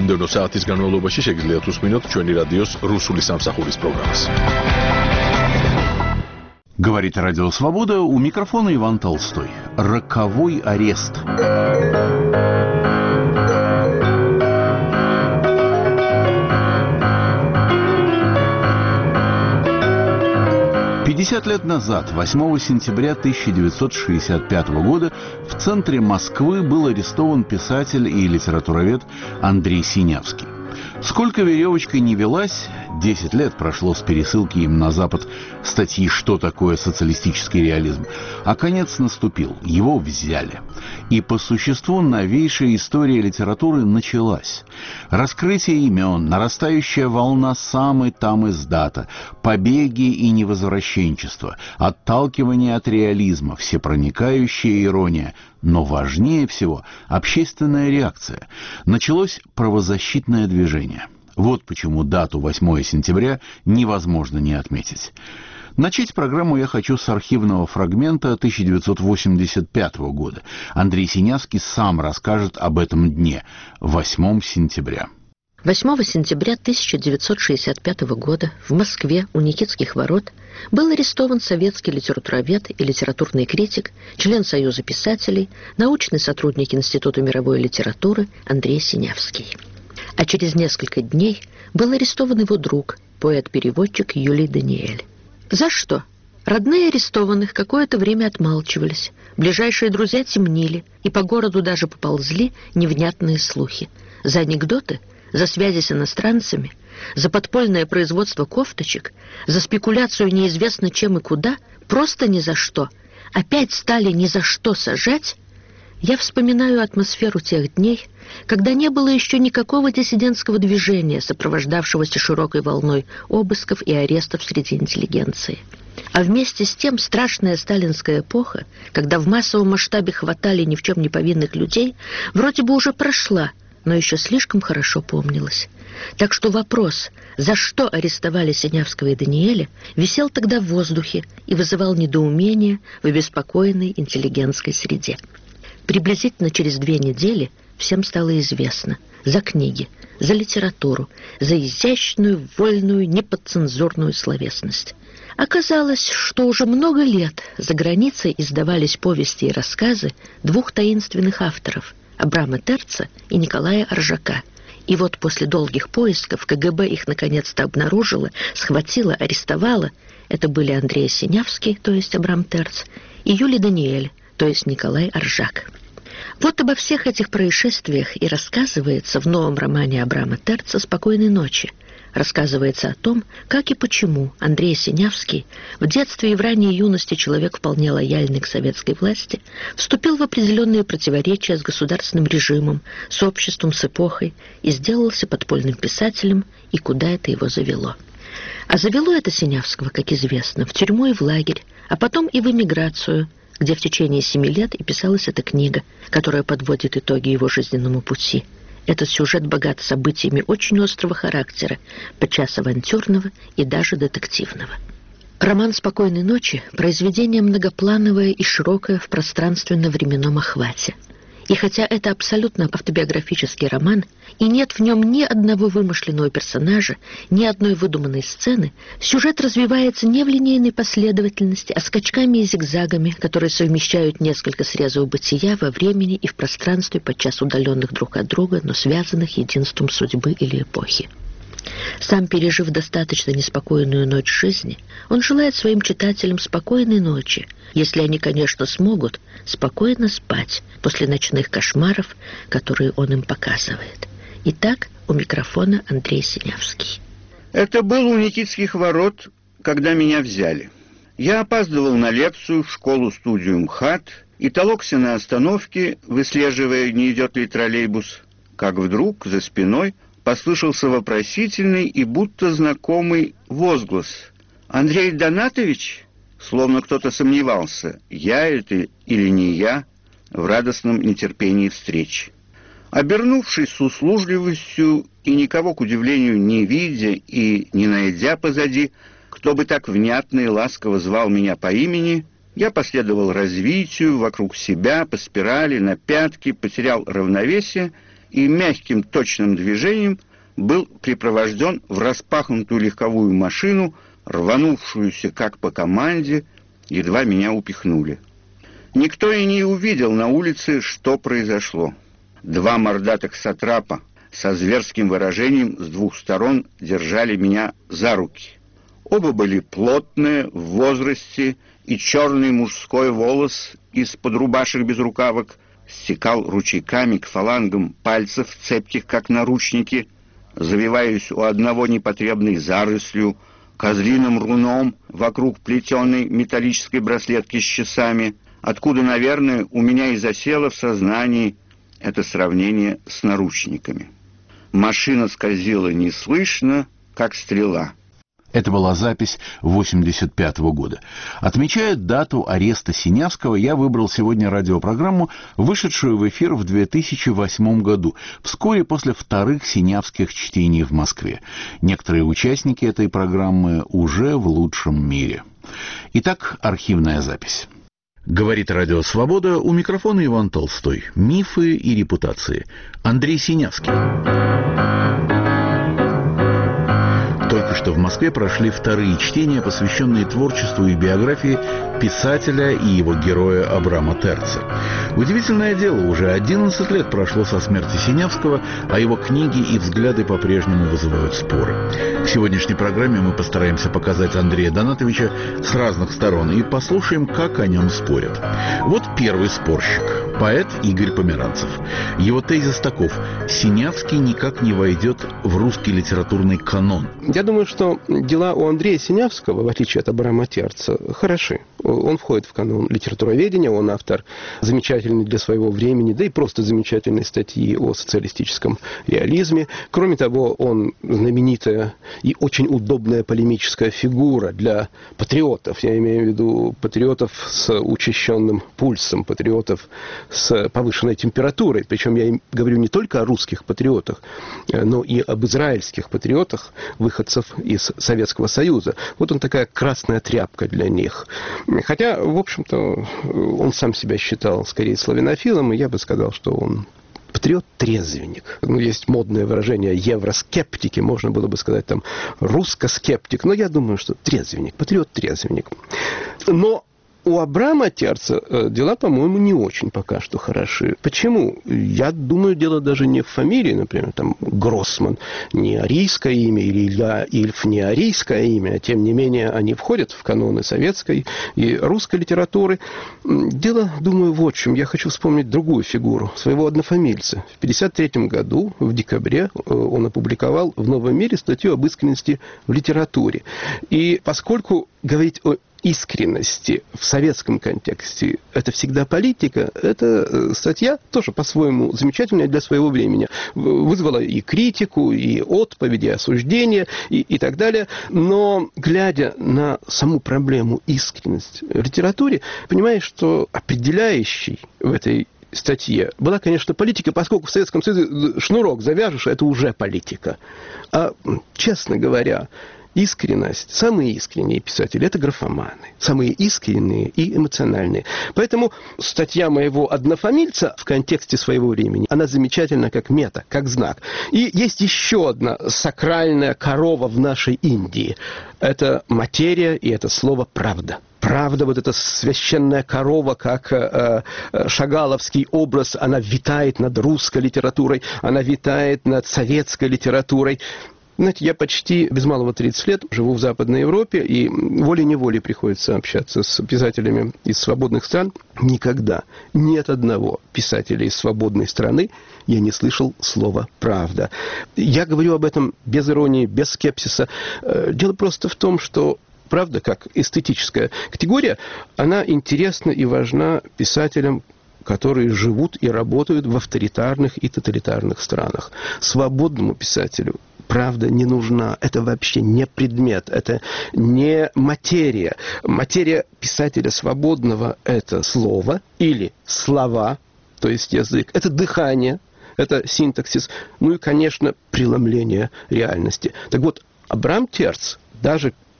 მომდევნო საათის განმავლობაში შეგიძლიათ უსმინოთ ჩვენი რადიოს რუსული სამსახურის პროგრამას. Говорит Радио Свобода, у микрофона Иван Толстой. Роковой арест. «50 лет назад, 8 сентября 1965 года, в центре Москвы был арестован писатель и литературовед Андрей Синявский. Сколько веревочкой не велась, 10 лет прошло с пересылки им на Запад статьи «Что такое социалистический реализм?», а конец наступил, его взяли. И по существу новейшая история литературы началась. Раскрытие имен, нарастающая волна самой там издата, побеги и невозвращенчество, отталкивание от реализма, всепроникающая ирония, но важнее всего общественная реакция. Началось правозащитное движение. Вот почему дату 8 сентября невозможно не отметить. Начать программу я хочу с архивного фрагмента 1985 года. Андрей Синявский сам расскажет об этом дне, 8 сентября. 8 сентября 1965 года в Москве у Никитских ворот был арестован советский литературовед и литературный критик, член Союза писателей, научный сотрудник Института мировой литературы Андрей Синявский. А через несколько дней был арестован его друг, поэт-переводчик Юлий Даниэль. За что? Родные арестованных какое-то время отмалчивались, ближайшие друзья темнили, и по городу даже поползли невнятные слухи. За анекдоты, за связи с иностранцами, за подпольное производство кофточек, за спекуляцию неизвестно чем и куда, просто ни за что. Опять стали ни за что сажать. Я вспоминаю атмосферу тех дней, когда не было еще никакого диссидентского движения, сопровождавшегося широкой волной обысков и арестов среди интеллигенции. А вместе с тем страшная сталинская эпоха, когда в массовом масштабе хватали ни в чем не повинных людей, вроде бы уже прошла, но еще слишком хорошо помнилась. Так что вопрос, за что арестовали Синявского и Даниэля, висел тогда в воздухе и вызывал недоумение в обеспокоенной интеллигентской среде. Приблизительно через 2 недели всем стало известно: за книги, за литературу, за изящную, вольную, неподцензурную словесность. Оказалось, что уже много лет за границей издавались повести и рассказы 2 таинственных авторов – Абрама Терца и Николая Оржака. И вот после долгих поисков КГБ их наконец-то обнаружила, схватила, арестовала. Это были Андрей Синявский, то есть Абрам Терц, и Юлий Даниэль, то есть Николай Оржак. Вот обо всех этих происшествиях и рассказывается в новом романе Абрама Терца «Спокойной ночи». Рассказывается о том, как и почему Андрей Синявский, в детстве и в ранней юности человек вполне лояльный к советской власти, вступил в определенные противоречия с государственным режимом, с обществом, с эпохой и сделался подпольным писателем, и куда это его завело. А завело это Синявского, как известно, в тюрьму и в лагерь, а потом и в эмиграцию, где в течение 7 лет и писалась эта книга, которая подводит итоги его жизненному пути. Этот сюжет богат событиями очень острого характера, подчас авантюрного и даже детективного. Роман «Спокойной ночи» – произведение многоплановое и широкое в пространственно-временном охвате. И хотя это абсолютно автобиографический роман, и нет в нем ни одного вымышленного персонажа, ни одной выдуманной сцены, сюжет развивается не в линейной последовательности, а скачками и зигзагами, которые совмещают несколько срезов бытия во времени и в пространстве, подчас удаленных друг от друга, но связанных единством судьбы или эпохи. Сам пережив достаточно неспокойную ночь жизни, он желает своим читателям спокойной ночи, если они, конечно, смогут спокойно спать после ночных кошмаров, которые он им показывает. Итак, у микрофона Андрей Синявский. Это было у Никитских ворот, когда меня взяли. Я опаздывал на лекцию в школу-студию МХАТ и толокся на остановке, выслеживая, не идет ли троллейбус, как вдруг за спиной послышался вопросительный и будто знакомый возглас. «Андрей Донатович?» Словно кто-то сомневался, я это или не я, в радостном нетерпении встречи. Обернувшись с услужливостью и никого, к удивлению, не видя и не найдя позади, кто бы так внятно и ласково звал меня по имени, я последовал развитию вокруг себя, по спирали, на пятки, потерял равновесие и мягким точным движением был припровожден в распахнутую легковую машину, рванувшуюся как по команде, едва меня упихнули. Никто и не увидел на улице, что произошло. Два мордатых сатрапа со зверским выражением с двух сторон держали меня за руки. Оба были плотные, в возрасте, и черный мужской волос из-под рубашек без рукавок стекал ручейками к фалангам пальцев, цепких, как наручники, завиваясь у одного непотребной зарослью, козлиным руном вокруг плетеной металлической браслетки с часами, откуда, наверное, у меня и засело в сознании это сравнение с наручниками. Машина скользила неслышно, как стрела. Это была запись 1985 года. Отмечая дату ареста Синявского, я выбрал сегодня радиопрограмму, вышедшую в эфир в 2008 году, вскоре после вторых синявских чтений в Москве. Некоторые участники этой программы уже в лучшем мире. Итак, архивная запись. Говорит Радио Свобода, у микрофона Иван Толстой. Мифы и репутации. Андрей Синявский. Только что в Москве прошли вторые чтения, посвященные творчеству и биографии писателя и его героя Абрама Терца. Удивительное дело, уже 11 лет прошло со смерти Синявского, а его книги и взгляды по-прежнему вызывают споры. В сегодняшней программе мы постараемся показать Андрея Донатовича с разных сторон и послушаем, как о нем спорят. Вот первый спорщик. Поэт Игорь Померанцев. Его тезис таков: Синявский никак не войдет в русский литературный канон. Я думаю, что дела у Андрея Синявского, в отличие от Абрама Терца, хороши. Он входит в канон литературоведения, он автор замечательной для своего времени, да и просто замечательной статьи о социалистическом реализме. Кроме того, он знаменитая и очень удобная полемическая фигура для патриотов. Я имею в виду патриотов с учащенным пульсом, патриотов с повышенной температурой. Причем я говорю не только о русских патриотах, но и об израильских патриотах, выходцев из Советского Союза. Вот он такая красная тряпка для них. Хотя, в общем-то, он сам себя считал скорее славянофилом, и я бы сказал, что он патриот-трезвенник. Ну, есть модное выражение евроскептики, можно было бы сказать там русско-скептик, но я думаю, что трезвенник, патриот-трезвенник. Но у Абрама Терца дела, по-моему, не очень пока что хороши. Почему? Я думаю, дело даже не в фамилии, например, там Гроссман не арийское имя, или Илья Ильф не арийское имя, а тем не менее они входят в каноны советской и русской литературы. Дело, думаю, вот в чем. Я хочу вспомнить другую фигуру, своего однофамильца. В 1953 году, в декабре, он опубликовал в «Новом мире» статью об искренности в литературе. И поскольку говорить о искренности в советском контексте — это всегда политика, эта статья, тоже по-своему замечательная для своего времени, вызвала и критику, и отповеди, и осуждения, и так далее. Но, глядя на саму проблему искренности в литературе, понимаешь, что определяющей в этой статье была, конечно, политика, поскольку в Советском Союзе шнурок завяжешь, это уже политика. А, честно говоря, искренность, самые искренние писатели — это графоманы. Самые искренние и эмоциональные. Поэтому статья моего однофамильца в контексте своего времени, она замечательна как мета, как знак. И есть еще одна сакральная корова в нашей Индии. Это материя и это слово «правда». Правда, вот эта священная корова, как шагаловский образ, она витает над русской литературой, она витает над советской литературой. Знаете, я почти без малого 30 лет живу в Западной Европе, и волей-неволей приходится общаться с писателями из свободных стран. Никогда ни от одного писателя из свободной страны я не слышал слова «правда». Я говорю об этом без иронии, без скепсиса. Дело просто в том, что правда, как эстетическая категория, она интересна и важна писателям, которые живут и работают в авторитарных и тоталитарных странах. Свободному писателю правда не нужна. Это вообще не предмет, это не материя. Материя писателя свободного — это слово или слова, то есть язык, это дыхание, это синтаксис, ну и, конечно, преломление реальности. Так вот, Абрам Терц, даже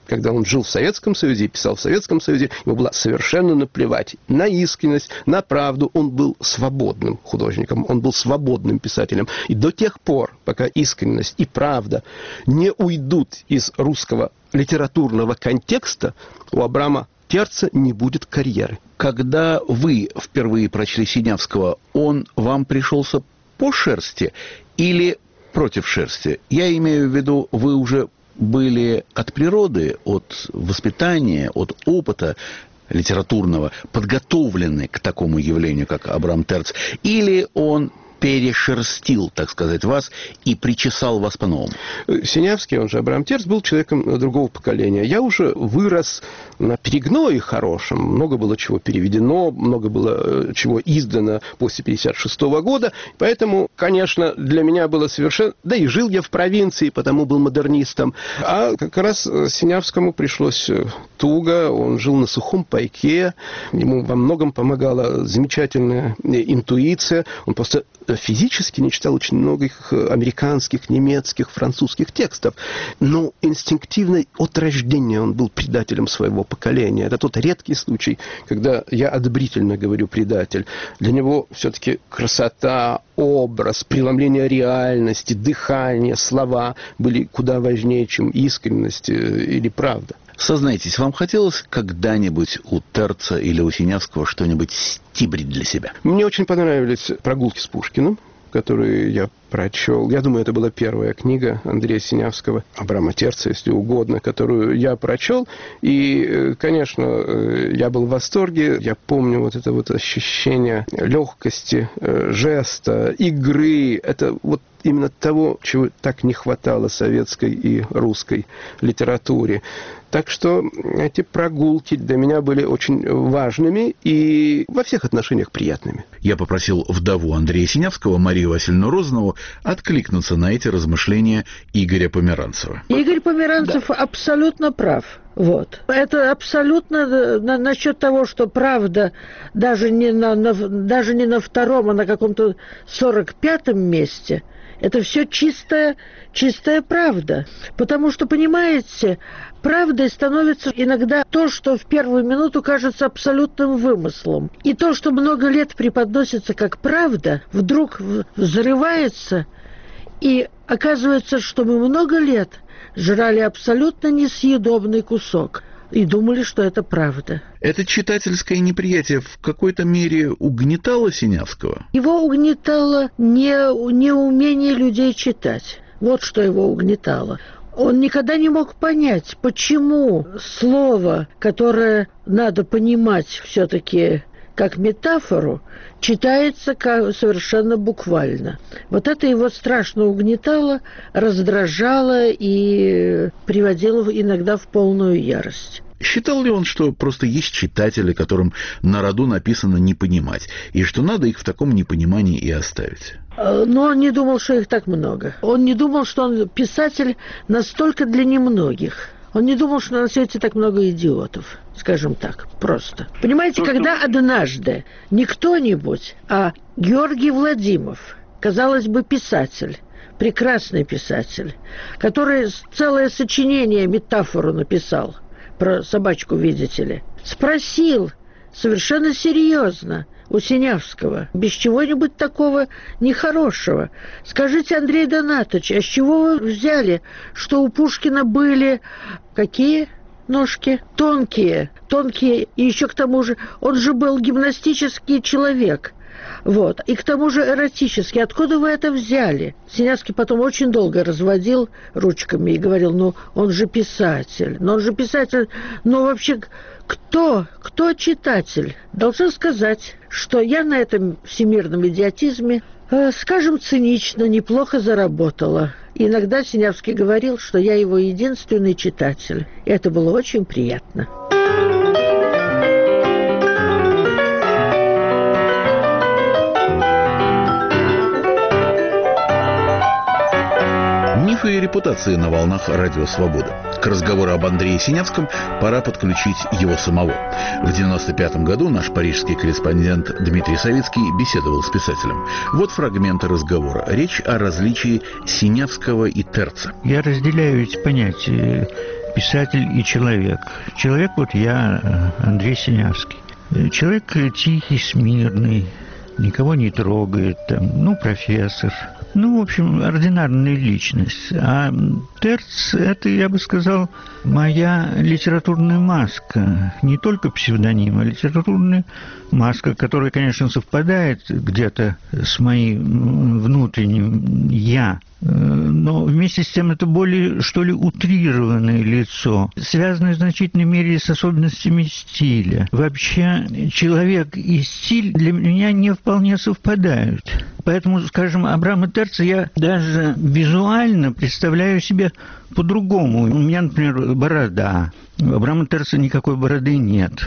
когда он жил в Советском Союзе и писал в Советском Союзе, ему было совершенно наплевать на искренность, на правду. Он был свободным художником, он был свободным писателем. И до тех пор, пока искренность и правда не уйдут из русского литературного контекста, у Абрама Терца не будет карьеры. Когда вы впервые прочли Синявского, он вам пришелся по шерсти или против шерсти? Я имею в виду, вы уже были от природы, от воспитания, от опыта литературного подготовлены к такому явлению, как Абрам Терц, или он перешерстил, так сказать, вас и причесал вас по-новому? Синявский, он же Абрам Терц, был человеком другого поколения. Я уже вырос на перегное хорошем. Много было чего переведено, много было чего издано после 1956 года. Поэтому, конечно, для меня было совершенно... Да и жил я в провинции, потому был модернистом. А как раз Синявскому пришлось туго. Он жил на сухом пайке. Ему во многом помогала замечательная интуиция. Он просто физически не читал очень многих американских, немецких, французских текстов, но инстинктивно от рождения он был предателем своего поколения. Это тот редкий случай, когда я одобрительно говорю «предатель». Для него все-таки красота, образ, преломление реальности, дыхание, слова были куда важнее, чем искренность или правда. Сознайтесь, вам хотелось когда-нибудь у Терца или у Синявского что-нибудь стибрить для себя? Мне очень понравились прогулки с Пушкиным, которые я прочел. Я думаю, это была первая книга Андрея Синявского, Абрама Терца, если угодно, которую я прочел. И, конечно, я был в восторге. Я помню вот это вот ощущение легкости, жеста, игры. Это вот именно того, чего так не хватало советской и русской литературе. Так что эти прогулки для меня были очень важными и во всех отношениях приятными. Я попросил вдову Андрея Синявского, Марию Васильевну Розанову, откликнуться на эти размышления Игоря Померанцева. Игорь Померанцев абсолютно прав. Вот. Это абсолютно насчет того, что правда даже не на втором, а на каком-то 45-м месте. Это все чистая правда. Потому что, понимаете, правдой становится иногда то, что в первую минуту кажется абсолютным вымыслом. И то, что много лет преподносится как правда, вдруг взрывается, и оказывается, что мы много лет жрали абсолютно несъедобный кусок и думали, что это правда. Это читательское неприятие в какой-то мере угнетало Синявского? Его угнетало неумение людей читать. Вот что его угнетало. Он никогда не мог понять, почему слово, которое надо понимать все-таки как метафору, читается совершенно буквально. Вот это его страшно угнетало, раздражало и приводило иногда в полную ярость. Считал ли он, что просто есть читатели, которым на роду написано не понимать, и что надо их в таком непонимании и оставить? Но он не думал, что их так много. Он не думал, что он писатель настолько для немногих. Он не думал, что на свете так много идиотов, скажем так, просто. Понимаете, когда однажды не кто-нибудь, а Георгий Владимиров, казалось бы, писатель, прекрасный писатель, который целое сочинение, метафору написал про собачку, видите ли, спросил совершенно серьезно у Синявского, без чего-нибудь такого нехорошего: скажите, Андрей Донатович, а с чего вы взяли, что у Пушкина были какие ножки? Тонкие, и еще к тому же, он же был гимнастический человек. Вот. И к тому же эротически. Откуда вы это взяли? Синявский потом очень долго разводил ручками и говорил: ну, он же писатель. Но вообще, кто читатель? Должен сказать, что я на этом всемирном идиотизме, скажем цинично, неплохо заработала. Иногда Синявский говорил, что я его единственный читатель. И это было очень приятно. Мифы и репутации на волнах Радио Свобода. К разговору об Андрее Синявском пора подключить его самого. В 1995 году наш парижский корреспондент Дмитрий Савицкий беседовал с писателем. Вот фрагменты разговора. Речь о различии Синявского и Терца. Я разделяю эти понятия. писатель и человек. Человек вот я, Андрей Синявский. Человек тихий, смирный, никого не трогает, профессор. В общем, ординарная личность. А Терц – это, я бы сказал, моя литературная маска. Не только псевдоним, а литературная маска, которая, конечно, совпадает где-то с моим внутренним «я». Но вместе с тем это более, что ли, утрированное лицо, связанное в значительной мере с особенностями стиля. Вообще, человек и стиль для меня не вполне совпадают. Поэтому, скажем, Абрама Терца я даже визуально представляю себе по-другому. У меня, например, борода. У Абрама Терца никакой бороды нет.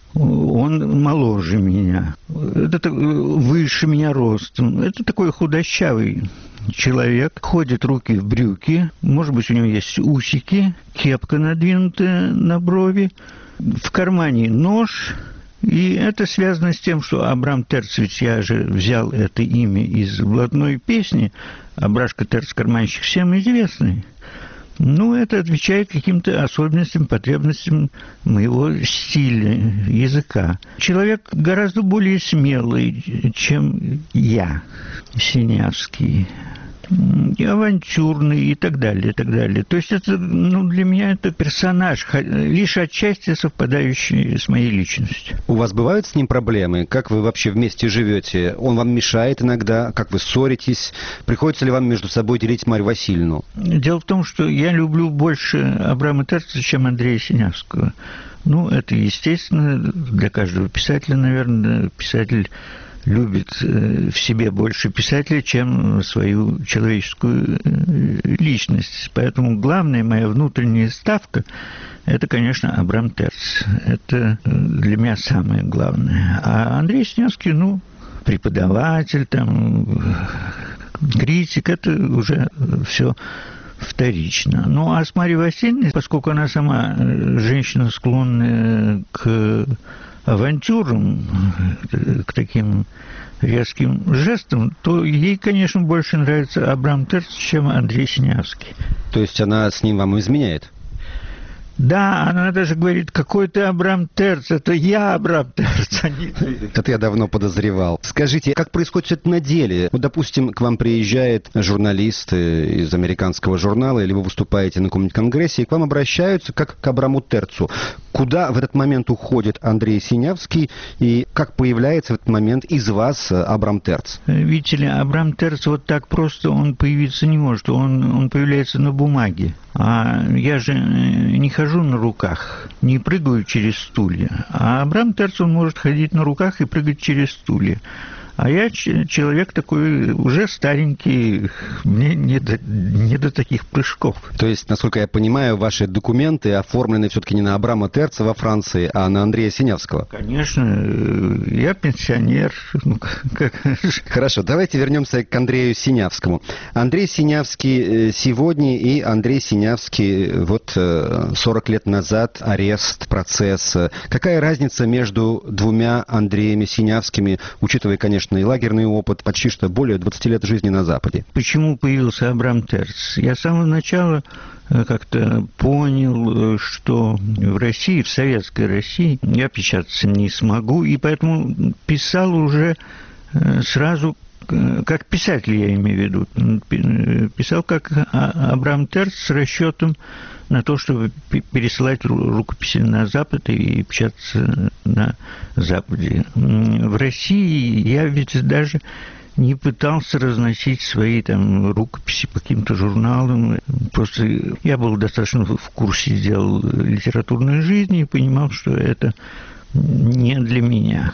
Он моложе меня. Это выше меня ростом. Это такой худощавый человек. Ходит руки в брюки. Может быть, у него есть усики. Кепка надвинутая на брови. В кармане нож. И это связано с тем, что Абрам Терц, ведь я же взял это имя из блатной песни. Абрашка Терц, карманщик, всем известный. Это отвечает каким-то особенностям, потребностям моего стиля, языка. Человек гораздо более смелый, чем я, Синявский. И авантюрный и так далее, и так далее. То есть это, для меня это персонаж, лишь отчасти совпадающий с моей личностью. У вас бывают с ним проблемы? Как вы вообще вместе живете? Он вам мешает иногда? Как вы ссоритесь? Приходится ли вам между собой делить Марью Васильевну? Дело в том, что я люблю больше Абрама Терца, чем Андрея Синявского. Это естественно для каждого писателя, наверное. Писатель любит в себе больше писателя, чем свою человеческую личность. Поэтому главная моя внутренняя ставка – это, конечно, Абрам Терц. Это для меня самое главное. А Андрей Синявский, преподаватель, критик – это уже все вторично. А с Марьей Васильевной, поскольку она сама женщина, склонная к авантюрам, к таким резким жестам, то ей, конечно, больше нравится Абрам Терц, чем Андрей Синявский. То есть она с ним вам изменяет? Да, она даже говорит, какой ты Абрам Терц, это я Абрам Терц, а не ты. Это я давно подозревал. Скажите, как происходит это на деле? Допустим, к вам приезжает журналист из американского журнала, или вы выступаете на каком-нибудь конгрессе, и к вам обращаются как к Абраму Терцу. Куда в этот момент уходит Андрей Синявский, и как появляется в этот момент из вас Абрам Терц? Видите ли, Абрам Терц вот так просто он появиться не может, он появляется на бумаге. А я же не хожу на руках, не прыгаю через стулья. А Абрам Терц, он может ходить на руках и прыгать через стулья. А я человек такой уже старенький, мне не до таких прыжков. То есть, насколько я понимаю, ваши документы оформлены все-таки не на Абрама Терца во Франции, а на Андрея Синявского? Конечно, я пенсионер. Хорошо, давайте вернемся к Андрею Синявскому. Андрей Синявский сегодня и Андрей Синявский 40 лет назад, арест, процесс. Какая разница между двумя Андреями Синявскими, учитывая, конечно, и лагерный опыт, почти что более 20 лет жизни на Западе? Почему появился Абрам Терц? Я с самого начала как-то понял, что в России, в советской России, я печататься не смогу, и поэтому писал уже сразу, как писатель, я имею в виду, писал как Абрам Терц с расчетом на то, чтобы пересылать рукописи на Запад и печататься на Западе. В России я ведь даже не пытался разносить свои рукописи по каким-то журналам. Просто я был достаточно в курсе дел литературной жизни и понимал, что это не для меня.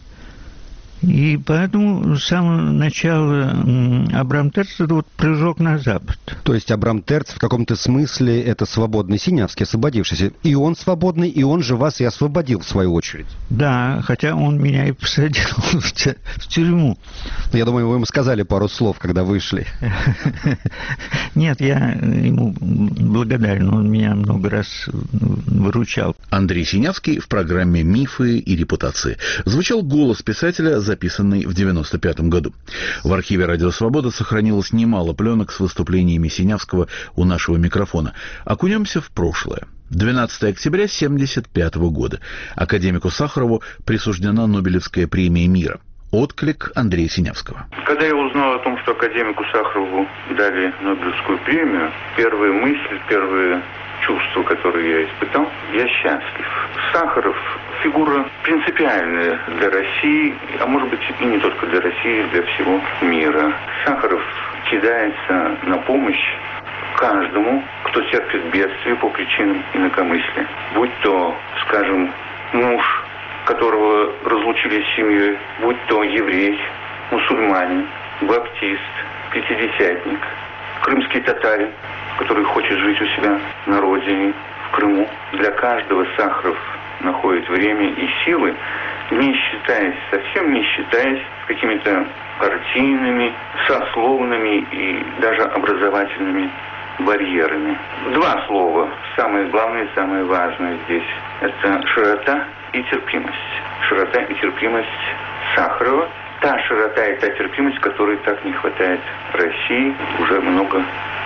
И поэтому с самого начала Абрам Терц – это прыжок на Запад. То есть Абрам Терц в каком-то смысле это свободный Синявский, освободившийся. И он свободный, и он же вас и освободил в свою очередь. Да, хотя он меня и посадил в тюрьму. Я думаю, вы ему сказали пару слов, когда вышли. Нет, я ему благодарен, он меня много раз выручал. Андрей Синявский в программе «Мифы и репутации». Звучал голос писателя, записанный в 1995 году. В архиве «Радио Свобода» сохранилось немало пленок с выступлениями Синявского у нашего микрофона. Окунемся в прошлое. 12 октября 1975 года. Академику Сахарову присуждена Нобелевская премия мира. Отклик Андрея Синявского. Когда я узнал о том, что академику Сахарову дали Нобелевскую премию, первая мысль, первые чувства, которые я испытал, я счастлив. Сахаров – фигура принципиальная для России, а может быть и не только для России, для всего мира. Сахаров кидается на помощь каждому, кто терпит бедствие по причинам инакомыслия. Будь то, скажем, муж, которого разлучили с семьей, будь то еврей, мусульманин, баптист, пятидесятник, крымский татарин, который хочет жить у себя на родине, в Крыму. Для каждого Сахаров находит время и силы, не считаясь, совсем не считаясь с какими-то партийными, сословными и даже образовательными барьерами. Два слова, самое главное, самое важное здесь, это широта и терпимость. Широта и терпимость Сахарова. Та широта и та терпимость, которой так не хватает России уже много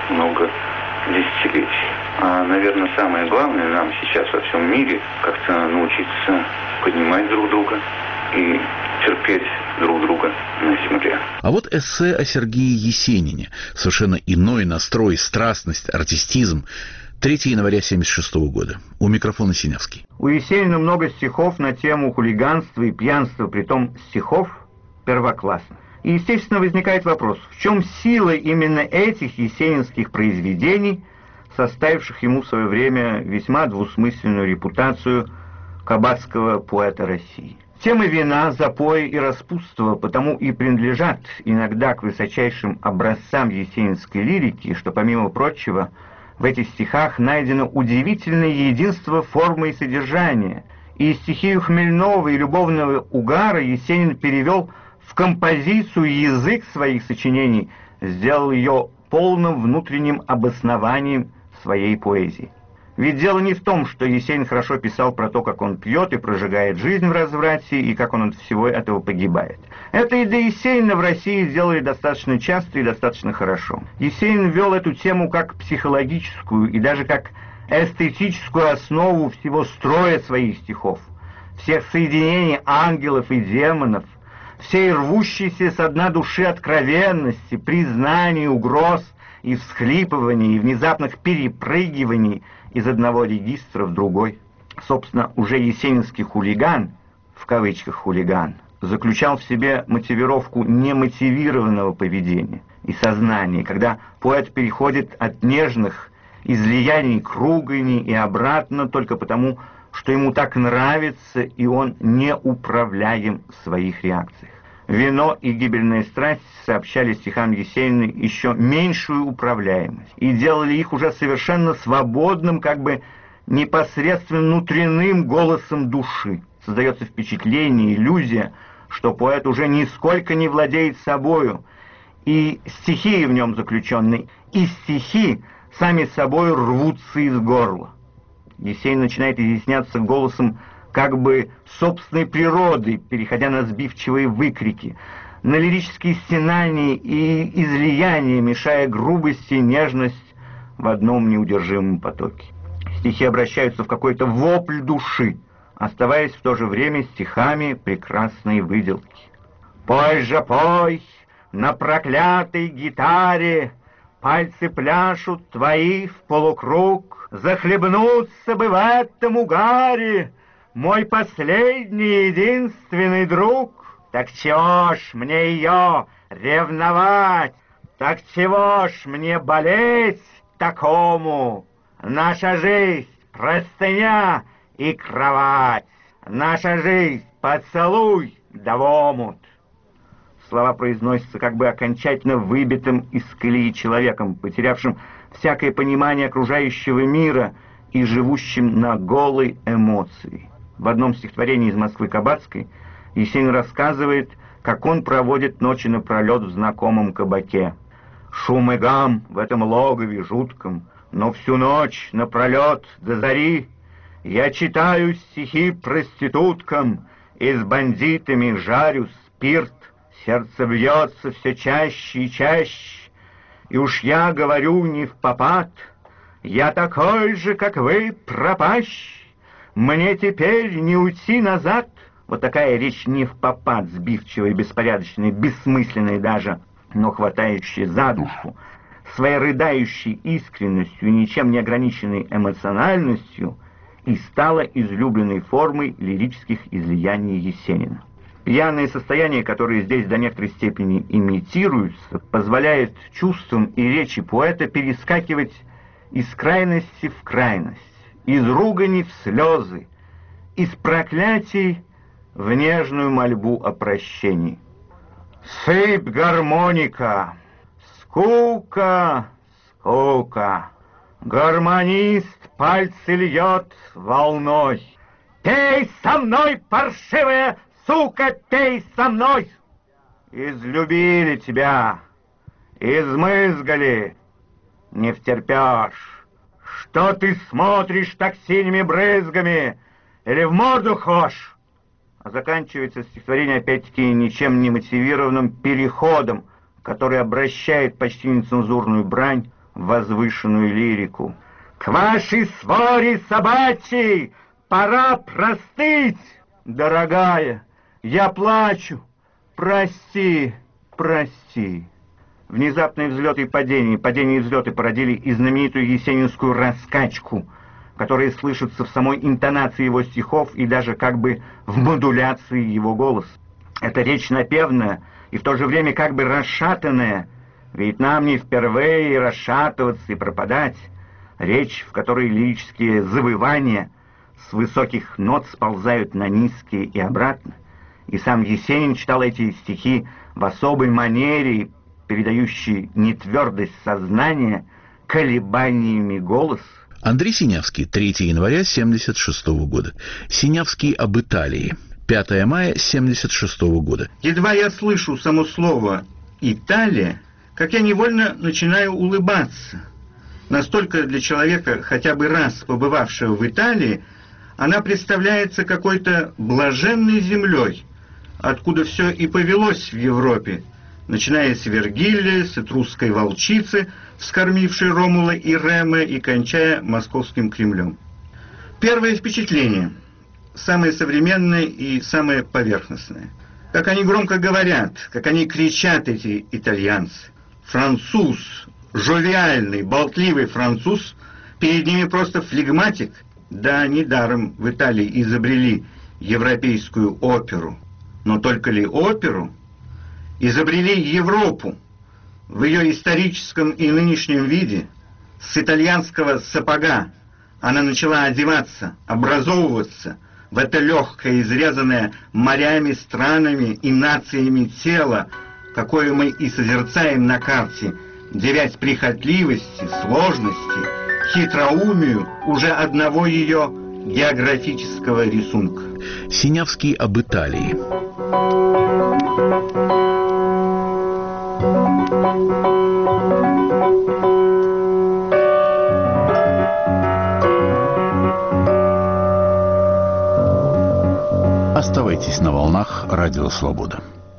десятилетий. А, наверное, самое главное нам сейчас во всем мире как-то научиться понимать друг друга и терпеть друг друга на земле. А вот эссе о Сергее Есенине. Совершенно иной настрой, страстность, артистизм. 3 января 1976 года. У микрофона Синявский. У Есенина много стихов на тему хулиганства и пьянства, притом стихов первоклассных. И, естественно, возникает вопрос, в чем сила именно этих есенинских произведений, составивших ему в свое время весьма двусмысленную репутацию кабацкого поэта России. Темы вина, запоя и распутства потому и принадлежат иногда к высочайшим образцам есенинской лирики, что, помимо прочего, в этих стихах найдено удивительное единство формы и содержания, и стихию хмельного и любовного угара Есенин перевел в композицию, язык своих сочинений, сделал ее полным внутренним обоснованием своей поэзии. Ведь дело не в том, что Есенин хорошо писал про то, как он пьет и прожигает жизнь в разврате, и как он от всего этого погибает. Это и до Есенина в России сделали достаточно часто и достаточно хорошо. Есенин ввел эту тему как психологическую и даже как эстетическую основу всего строя своих стихов, всех соединений ангелов и демонов, всей рвущейся со дна души откровенности, признаний, угроз и всхлипываний, и внезапных перепрыгиваний из одного регистра в другой. Собственно, уже есенинский хулиган, в кавычках хулиган, заключал в себе мотивировку немотивированного поведения и сознания, когда поэт переходит от нежных излияний к ругани и обратно только потому, что ему так нравится, и он не управляем в своих реакциях. Вино и гибельная страсть сообщали стихам Есенина еще меньшую управляемость и делали их уже совершенно свободным, как бы непосредственно внутренним голосом души. Создается впечатление, иллюзия, что поэт уже нисколько не владеет собою, и стихи в нем заключенные, и стихи сами собой рвутся из горла. Есенин начинает изъясняться голосом как бы собственной природы, переходя на сбивчивые выкрики, на лирические стенания и излияния, мешая грубость и нежность в одном неудержимом потоке. Стихи обращаются в какой-то вопль души, оставаясь в то же время стихами прекрасной выделки. «Пой же, пой, на проклятой гитаре, пальцы пляшут твои в полукруг, захлебнуться бы в этом угаре, мой последний единственный друг. Так чего ж мне ее ревновать, так чего ж мне болеть такому? Наша жизнь — простыня и кровать, наша жизнь — поцелуй да в омут». Слова произносятся как бы окончательно выбитым из колеи человеком, потерявшим всякое понимание окружающего мира и живущим на голой эмоции. В одном стихотворении из Москвы Кабацкой Есенин рассказывает, как он проводит ночи напролет в знакомом кабаке. Шум и гам в этом логове жутком, но всю ночь напролет до зари я читаю стихи проституткам и с бандитами жарюсь спирт, сердце бьется все чаще и чаще, и уж я говорю не впопад, я такой же, как вы, пропащий, мне теперь не уйти назад. Вот такая речь не впопад, сбивчивая, беспорядочная, бессмысленная даже, но хватающая за душу, своей рыдающей искренностью и ничем не ограниченной эмоциональностью, и стала излюбленной формой лирических излияний Есенина. Пьяное состояние, которое здесь до некоторой степени имитируется, позволяет чувствам и речи поэта перескакивать из крайности в крайность, из ругани в слезы, из проклятий в нежную мольбу о прощении. Сыпь гармоника, скука, скука, гармонист пальцы льет волной. Пей со мной, паршивая сука, пей со мной! Излюбили тебя, измызгали, не втерпешь. Что ты смотришь так синими брызгами? Или в морду хошь? А заканчивается стихотворение опять-таки ничем не мотивированным переходом, который обращает почти нецензурную брань в возвышенную лирику. К вашей своре собачьей пора простыть, дорогая, я плачу, прости, прости. Внезапные взлеты и падения, падения и взлеты породили и знаменитую есенинскую раскачку, которая слышится в самой интонации его стихов и даже как бы в модуляции его голоса. Это речь напевная и в то же время как бы расшатанная, ведь нам не впервые расшатываться и пропадать. Речь, в которой лирические завывания с высоких нот сползают на низкие и обратно. И сам Есенин читал эти стихи в особой манере, передающей нетвердость сознания колебаниями голоса. Андрей Синявский, 3 января 1976 года. Синявский об Италии. 5 мая 1976 года. Едва я слышу само слово «Италия», как я невольно начинаю улыбаться. Настолько для человека, хотя бы раз побывавшего в Италии, она представляется какой-то блаженной землей, откуда все и повелось в Европе, начиная с Вергилия, с этрусской волчицы, вскормившей Ромула и Рема, и кончая московским Кремлем. Первое впечатление, самое современное и самое поверхностное. Как они громко говорят, как они кричат, эти итальянцы. Француз, жовиальный, болтливый француз, перед ними просто флегматик. Да, недаром в Италии изобрели европейскую оперу. Но только ли оперу? Изобрели Европу в ее историческом и нынешнем виде. С итальянского сапога она начала одеваться, образовываться в это легкое, изрезанное морями, странами и нациями тело, какое мы и созерцаем на карте, девясь прихотливости, сложности, хитроумию уже одного ее географического рисунка. Синявский об Италии. Оставайтесь на волнах Радио Свобода.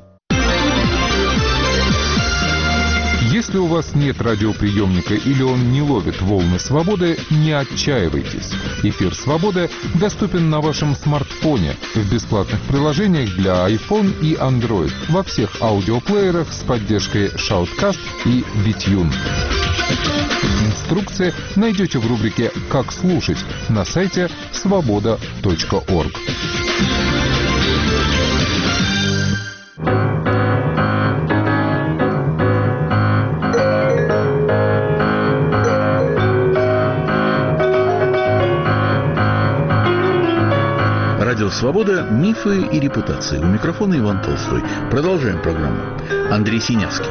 Если у вас нет радиоприемника или он не ловит волны свободы, не отчаивайтесь. Эфир «Свободы» доступен на вашем смартфоне в бесплатных приложениях для iPhone и Android во всех аудиоплеерах с поддержкой Shoutcast и BitTune. Инструкции найдете в рубрике «Как слушать» на сайте svoboda.org. Радио «Свобода. Мифы и репутации». У микрофона Иван Толстой. Продолжаем программу. Андрей Синявский.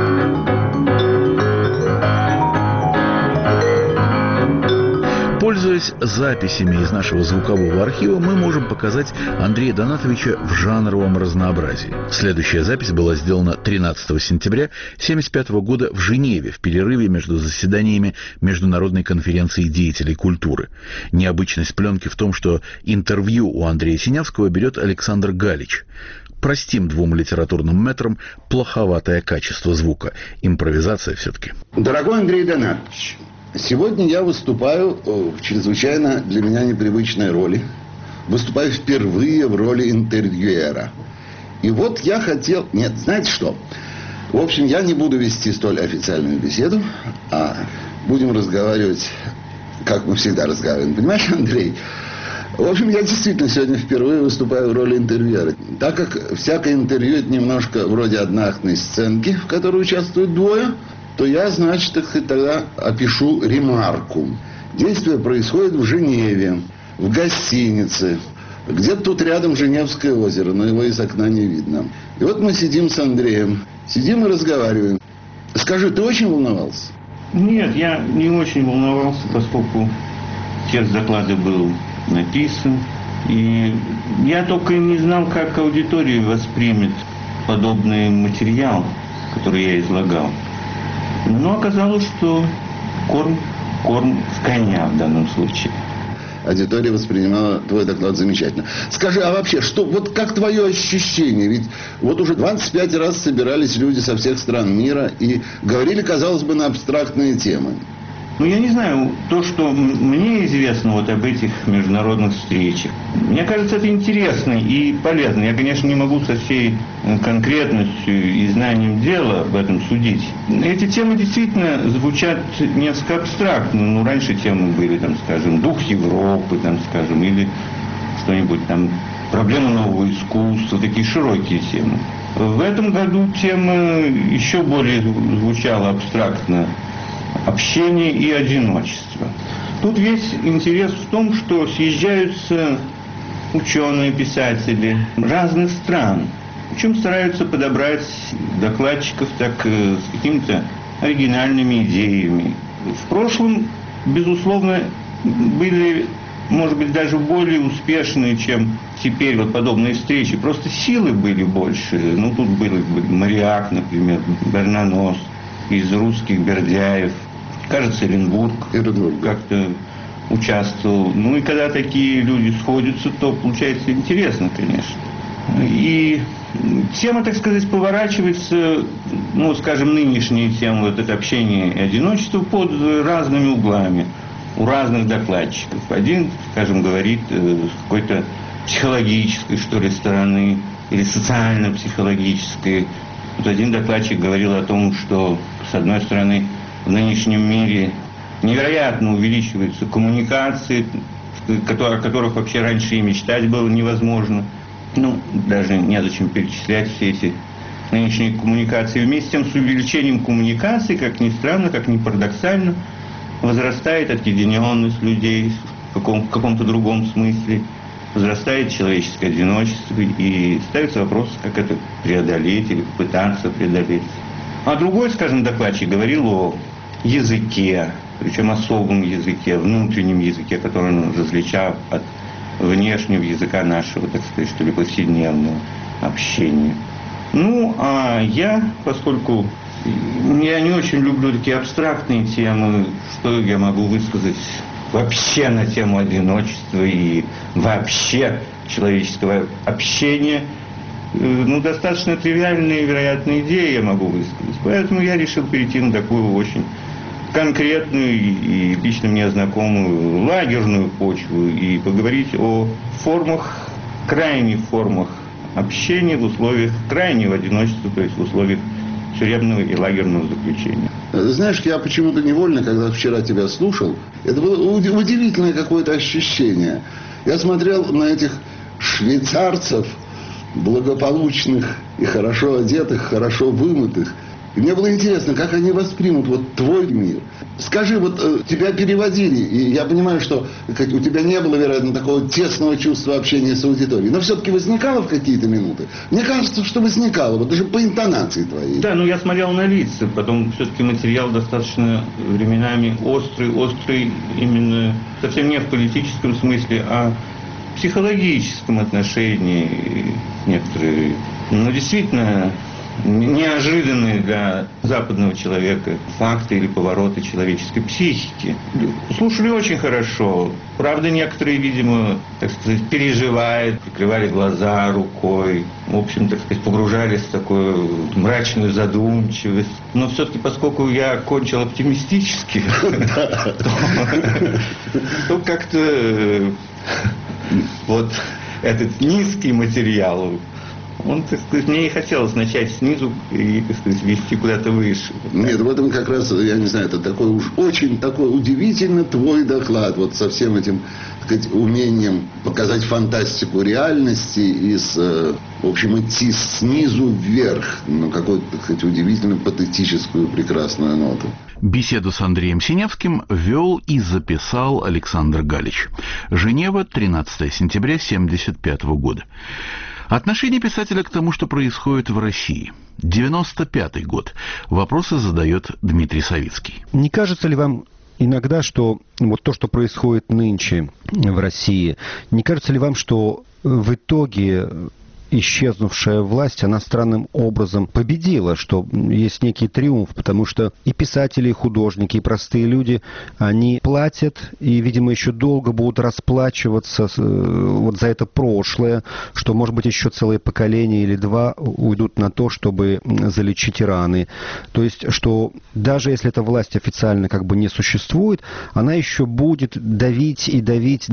Пользуясь Пользуясь записями из нашего звукового архива, мы можем показать Андрея Донатовича в жанровом разнообразии. Следующая запись была сделана 13 сентября 1975 года в Женеве в перерыве между заседаниями Международной конференции деятелей культуры. Необычность пленки в том, что интервью у Андрея Синявского берет Александр Галич. Простим двум литературным мэтрам плоховатое качество звука. Импровизация все-таки. Дорогой Андрей Донатович, сегодня я выступаю в чрезвычайно для меня непривычной роли. Выступаю впервые в роли интервьюера. И вот я хотел... Нет, знаете что? В общем, я не буду вести столь официальную беседу, а будем разговаривать, как мы всегда разговариваем. Понимаешь, Андрей? В общем, я действительно сегодня впервые выступаю в роли интервьюера. Так как всякое интервью — это немножко вроде одноактной сценки, в которой участвуют двое, то я, значит, тогда опишу ремарку. Действие происходит в Женеве, в гостинице. Где-то тут рядом Женевское озеро, но его из окна не видно. И вот мы сидим с Андреем. Сидим и разговариваем. Скажи, ты очень волновался? Нет, я не очень волновался, поскольку текст доклада был написан. И я только не знал, как аудитория воспримет подобный материал, который я излагал. Но оказалось, что корм с коня в данном случае. Аудитория воспринимала твой доклад замечательно. Скажи, а вообще, что, вот как твое ощущение? Ведь вот уже 25 раз собирались люди со всех стран мира и говорили, казалось бы, на абстрактные темы. Ну, я не знаю, то, что мне известно вот об этих международных встречах, мне кажется, это интересно и полезно. Я, конечно, не могу со всей конкретностью и знанием дела об этом судить. Эти темы действительно звучат несколько абстрактно. Ну, раньше темы были, там, скажем, дух Европы, там, скажем, или что-нибудь там, проблема нового искусства, такие широкие темы. В этом году тема еще более звучала абстрактно. Общение и одиночество. Тут весь интерес в том, что съезжаются ученые, писатели разных стран, причем стараются подобрать докладчиков так с какими-то оригинальными идеями. В прошлом, безусловно, были, может быть, даже более успешные, чем теперь вот подобные встречи. Просто силы были больше. Ну, тут был Мариак, например, Бернанос. Из русских Бердяев, кажется, Оренбург как-то участвовал. Ну и когда такие люди сходятся, то получается интересно, конечно. И тема, так сказать, поворачивается, ну, скажем, нынешняя тема, вот это общение и одиночество под разными углами, у разных докладчиков. Один, скажем, говорит с какой-то психологической, что ли, стороны, или социально-психологической. Вот один докладчик говорил о том, что, с одной стороны, в нынешнем мире невероятно увеличиваются коммуникации, о которых вообще раньше и мечтать было невозможно. Ну, даже незачем перечислять все эти нынешние коммуникации. Вместе с тем, с увеличением коммуникаций, как ни странно, как ни парадоксально, возрастает отъединенность людей в каком-то другом смысле. Возрастает человеческое одиночество, и ставится вопрос, как это преодолеть или пытаться преодолеть. А другой, скажем, докладчик говорил о языке, причем особом языке, внутреннем языке, который он различал от внешнего языка нашего, так сказать, что ли, повседневного общения. Ну, а я, поскольку я не очень люблю такие абстрактные темы, что я могу высказать вообще на тему одиночества и вообще человеческого общения, ну, достаточно тривиальные, вероятно, идеи я могу высказать. Поэтому я решил перейти на такую очень конкретную и лично мне знакомую лагерную почву и поговорить о формах, крайних формах общения в условиях крайнего одиночества, то есть в условиях тюремного и лагерного заключения. Знаешь, я почему-то невольно, когда вчера тебя слушал, это было удивительное какое-то ощущение. Я смотрел на этих швейцарцев, благополучных и хорошо одетых, хорошо вымытых, И мне было интересно, как они воспримут вот твой мир. Скажи, вот тебя переводили, и я понимаю, что у тебя не было, вероятно, такого тесного чувства общения с аудиторией, но все-таки возникало в какие-то минуты? Мне кажется, что возникало, вот даже по интонации твоей. Да, но я смотрел на лица, потом все-таки материал достаточно временами острый именно совсем не в политическом смысле, а в психологическом отношении некоторые, но действительно неожиданные для западного человека факты или повороты человеческой психики. Слушали очень хорошо. Правда, некоторые, видимо, так сказать, переживают, прикрывали глаза рукой. В общем, так сказать, погружались в такую мрачную задумчивость. Но все-таки, поскольку я кончил оптимистически, то как-то вот этот низкий материал, он, так сказать, мне и хотелось начать снизу и, так сказать, вести куда-то выше. Нет, в этом как раз, я не знаю, это такой уж очень такой удивительно твой доклад, вот со всем этим, так сказать, умением показать фантастику реальности и, в общем, идти снизу вверх, ну, какую-то, так сказать, удивительно патетическую прекрасную ноту. Беседу с Андреем Синявским вел и записал Александр Галич. Женева, 13 сентября 1975 года. Отношение писателя к тому, что происходит в России. 95-й год. Вопросы задает Дмитрий Савицкий. Не кажется ли вам иногда, что вот то, что происходит нынче в России, не кажется ли вам, что в итоге исчезнувшая власть, она странным образом победила, что есть некий триумф, потому что и писатели, и художники, и простые люди, они платят и, видимо, еще долго будут расплачиваться вот за это прошлое, что, может быть, еще целое поколение или два уйдут на то, чтобы залечить раны. То есть, что даже если эта власть официально как бы не существует, она еще будет давить и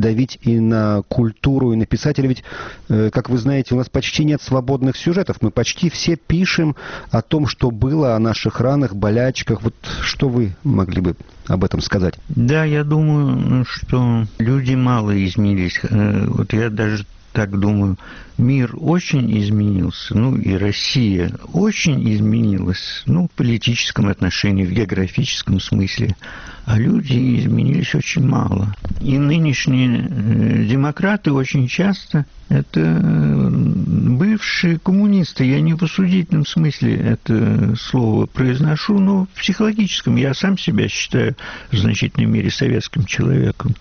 на культуру, и на писателей. Ведь, как вы знаете, у нас почти нет свободных сюжетов. Мы почти все пишем о том, что было, о наших ранах, болячках. Вот что вы могли бы об этом сказать? Да, я думаю, что люди мало изменились. Вот я даже так думаю, мир очень изменился, ну и Россия очень изменилась, ну, в политическом отношении, в географическом смысле, а люди изменились очень мало. И нынешние демократы очень часто это бывшие коммунисты. Я не в осудительном смысле это слово произношу, но в психологическом. Я сам себя считаю в значительной мере советским человеком.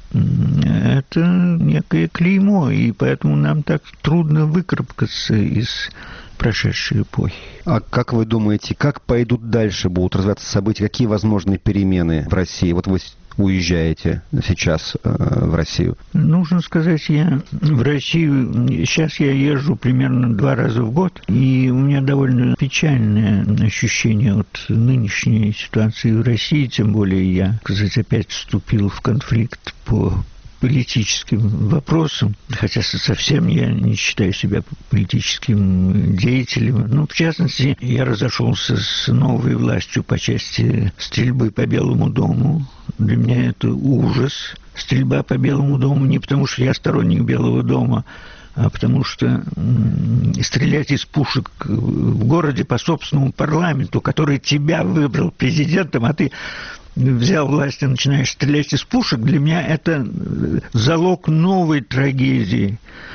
Это некое клеймо, и поэтому нам так трудно выкарабкаться из прошедшей эпохи. А как вы думаете, как пойдут дальше, будут развиваться события, какие возможны перемены в России? Вот вы уезжаете сейчас в Россию. Нужно сказать, я в Россию, сейчас я езжу примерно 2 раза в год, и у меня довольно печальное ощущение от нынешней ситуации в России, тем более я, сказать, опять вступил в конфликт по политическим вопросам, хотя совсем я не считаю себя политическим деятелем. Ну, в частности, я разошелся с новой властью по части стрельбы по Белому дому. Для меня это ужас. Стрельба по Белому дому не потому, что я сторонник Белого дома, а потому что стрелять из пушек в городе по собственному парламенту, который тебя выбрал президентом, а ты взял власть и начинаешь стрелять из пушек, для меня это залог новой трагедии.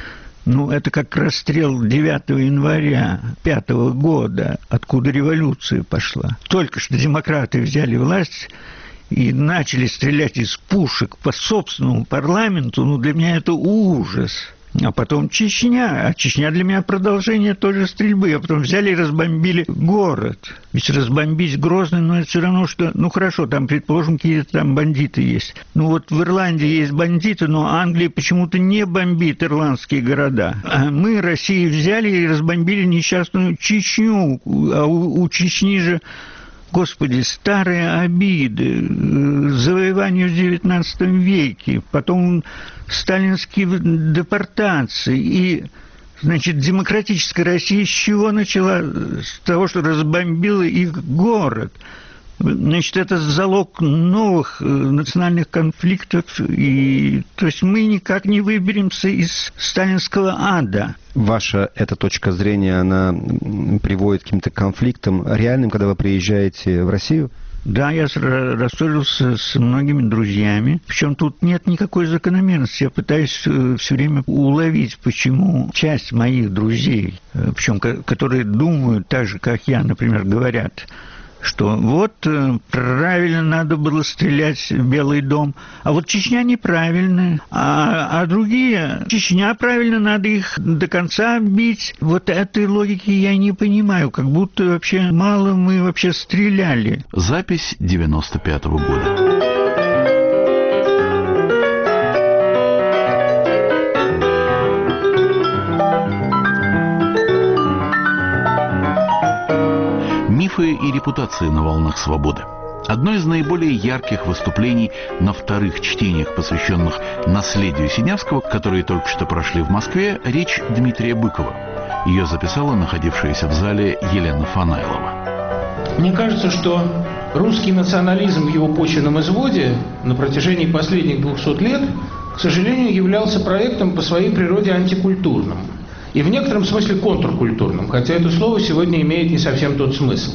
Ну, это как расстрел 9 января 5 года, откуда революция пошла. Только что демократы взяли власть и начали стрелять из пушек по собственному парламенту, ну, для меня это ужас. А потом Чечня. А Чечня для меня продолжение той же стрельбы. А потом взяли и разбомбили город. Ведь разбомбить Грозный, но это все равно, что... Ну, хорошо, там, предположим, какие-то там бандиты есть. Ну, вот в Ирландии есть бандиты, но Англия почему-то не бомбит ирландские города. А мы, Россия, взяли и разбомбили несчастную Чечню. А у Чечни же... Господи, старые обиды, завоевания в XIX веке, потом сталинские депортации. И, значит, демократическая Россия с чего начала? С того, что разбомбила их город. Значит, это залог новых национальных конфликтов. И, то есть мы никак не выберемся из сталинского ада. Ваша эта точка зрения, она приводит к каким-то конфликтам реальным, когда вы приезжаете в Россию? Да, я рассорился с многими друзьями. Причем тут нет никакой закономерности. Я пытаюсь все время уловить, почему часть моих друзей, причем которые думают так же, как я, например, говорят, что вот правильно надо было стрелять в Белый дом, а вот Чечня неправильная, а другие, Чечня правильно, надо их до конца бить. Вот этой логики я не понимаю, как будто вообще мало мы вообще стреляли. Запись 95-го года. Мифы и репутации на волнах свободы. Одно из наиболее ярких выступлений на вторых чтениях, посвященных наследию Синявского, которые только что прошли в Москве, речь Дмитрия Быкова. Ее записала находившаяся в зале Елена Фанайлова. Мне кажется, что русский национализм в его почвенном изводе на протяжении последних 200 лет, к сожалению, являлся проектом по своей природе антикультурным. И в некотором смысле контркультурным, хотя это слово сегодня имеет не совсем тот смысл.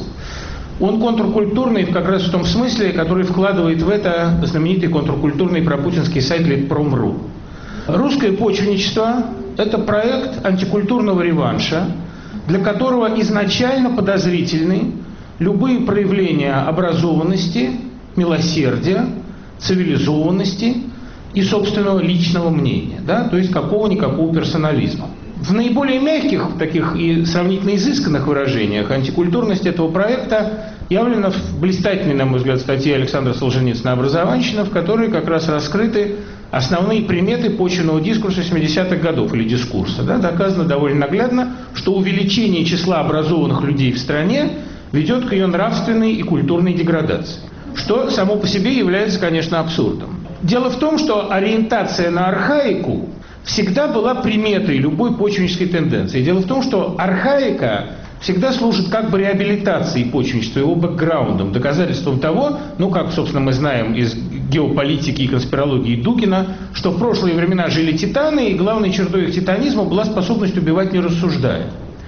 Он контркультурный как раз в том смысле, который вкладывает в это знаменитый контркультурный пропутинский сайт Литпром.ру. Русское почвенничество – это проект антикультурного реванша, для которого изначально подозрительны любые проявления образованности, милосердия, цивилизованности и собственного личного мнения, да? То есть какого-никакого персонализма. В наиболее мягких, таких и сравнительно изысканных выражениях антикультурность этого проекта явлена в блистательной, на мой взгляд, статье Александра Солженицына «Образованщина», в которой как раз раскрыты основные приметы почвенного дискурса 70-х годов или дискурса. Да? Доказано довольно наглядно, что увеличение числа образованных людей в стране ведет к ее нравственной и культурной деградации, что само по себе является, конечно, абсурдом. Дело в том, что ориентация на архаику всегда была приметой любой почвеннической тенденции. Дело в том, что архаика всегда служит как бы реабилитацией почвенничества, его бэкграундом, доказательством того, ну, как, собственно, мы знаем из геополитики и конспирологии Дугина, что в прошлые времена жили титаны, и главной чертой их титанизма была способность убивать, не рассуждая.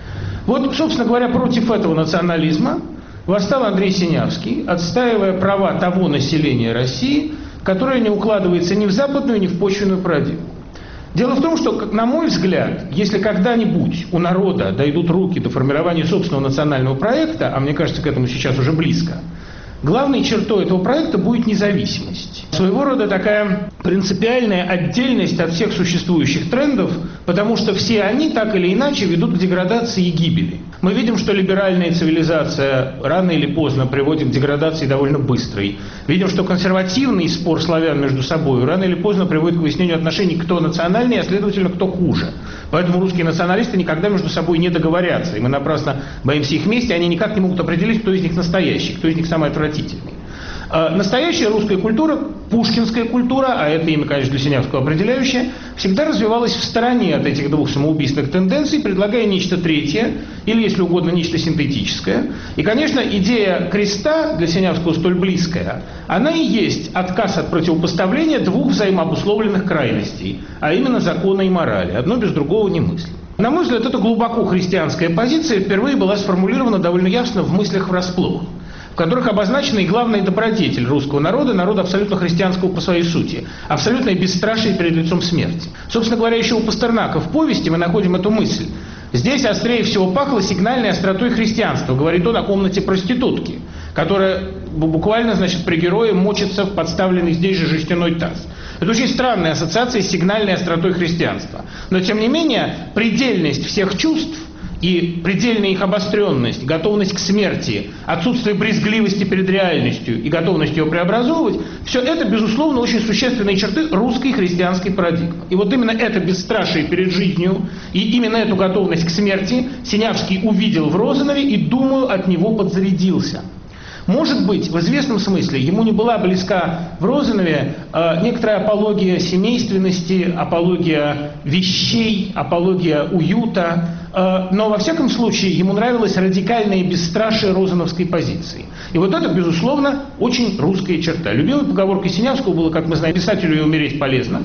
Вот, собственно говоря, против этого национализма восстал Андрей Синявский, отстаивая права того населения России, которое не укладывается ни в западную, ни в почвенную парадигму. Дело в том, что, на мой взгляд, если когда-нибудь у народа дойдут руки до формирования собственного национального проекта, а мне кажется, к этому сейчас уже близко, главной чертой этого проекта будет независимость. Своего рода такая принципиальная отдельность от всех существующих трендов, потому что все они так или иначе ведут к деградации и гибели. Мы видим, что либеральная цивилизация рано или поздно приводит к деградации довольно быстрой. Видим, что консервативный спор славян между собой рано или поздно приводит к выяснению отношений, кто национальнее, а следовательно, кто хуже. Поэтому русские националисты никогда между собой не договорятся. И мы напрасно боимся их мести, они никак не могут определить, кто из них настоящий, кто из них самый отвратительный. Настоящая русская культура, пушкинская культура, а это имя, конечно, для Синявского определяющее, всегда развивалась в стороне от этих двух самоубийственных тенденций, предлагая нечто третье, или, если угодно, нечто синтетическое. И, конечно, идея креста для Синявского столь близкая, она и есть отказ от противопоставления двух взаимообусловленных крайностей, а именно закона и морали. Одно без другого не мыслимо. На мой взгляд, эта глубоко христианская позиция впервые была сформулирована довольно ясно в «Мыслях врасплох», в которых обозначена и главная добродетель русского народа, народа абсолютно христианского по своей сути, абсолютное бесстрашие перед лицом смерти. Собственно говоря, еще у Пастернака в повести мы находим эту мысль. Здесь острее всего пахло сигнальной остротой христианства, говорит он о комнате проститутки, которая буквально, значит, при герое мочится в подставленный здесь же жестяной таз. Это очень странная ассоциация с сигнальной остротой христианства. Но, тем не менее, предельность всех чувств и предельная их обостренность, готовность к смерти, отсутствие брезгливости перед реальностью и готовность ее преобразовывать, все это, безусловно, очень существенные черты русской христианской парадигмы. И вот именно это бесстрашие перед жизнью и именно эту готовность к смерти Синявский увидел в Розанове и, думаю, от него подзарядился. Может быть, в известном смысле ему не была близка в Розанове некоторая апология семейственности, апология вещей, апология уюта, но во всяком случае ему нравилось радикальное бесстрашие розановской позиции. И вот это, безусловно, очень русская черта. Любимой поговоркой Синявского было, как мы знаем, писателю и умереть полезно.